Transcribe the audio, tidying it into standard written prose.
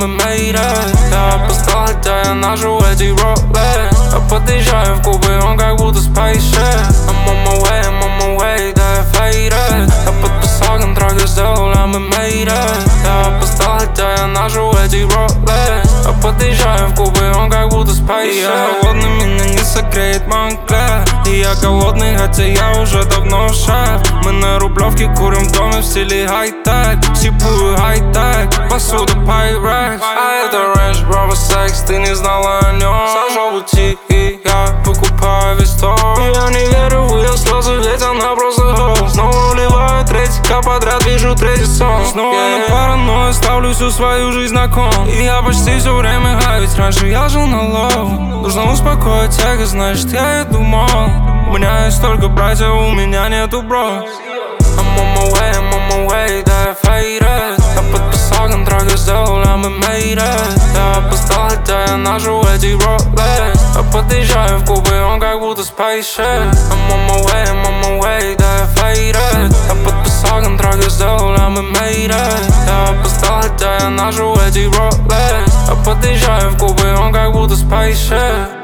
мы made it. Я опоздал, хотя я ношу эти роллы. Я подъезжаю в Кубы, он как будто spaceship. I'm on my way, да я faded. Я подписал контракт, я сделал, мы made it. Я опоздал, хотя я ношу эти роллы. Я подъезжаю в Кубы, он как будто spaceship. И я голодный, меня не согреет Монклер. И я голодный, хотя я уже давно шеф. Мы на Рублевке курим в доме в стиле хай-тек. Сипую хай-тек, посуда Pyrex. А это Range Rover Sex, ты не знала о нем. Сажал бутик, и я покупаю весь дом. И я не верю в ее слезы, ведь она просто хоу. Снова уливаю третий кап подряд, вижу третий сон. Снова на паранойю, ставлю всю свою жизнь на кон. И я почти все время хай, ведь раньше я жил на лоу. Нужно успокоить эго, значит я еду мол. У меня есть только братья, у меня нету бро. I'm on my way, да я faded. Я подписал контракт, я сделал, мы made it. Я опоздал, хотя я ношу эти роллы. Я подъезжаю в Кубы, он как будто spaceship. I'm on my way, да я faded. Я подписал контракт, я сделал, мы made it. Я опоздал, хотя я ношу эти роллы. Я подъезжаю в Кубы, он как будто spaceship.